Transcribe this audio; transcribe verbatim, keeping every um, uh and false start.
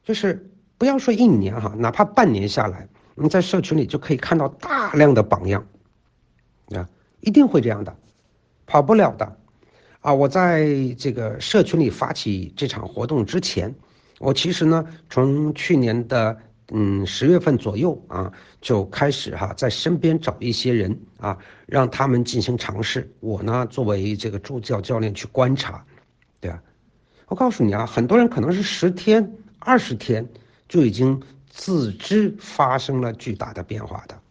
就是不要说一年哈，哪怕半年下来，你在社群里就可以看到大量的榜样啊，一定会这样的，跑不了的啊！我在这个社群里发起这场活动之前，我其实呢，从去年的嗯十月份左右啊，就开始哈，在身边找一些人啊，让他们进行尝试。我呢，作为这个助教教练去观察，对啊，我告诉你啊，很多人可能是十天、二十天就已经自知发生了巨大的变化的。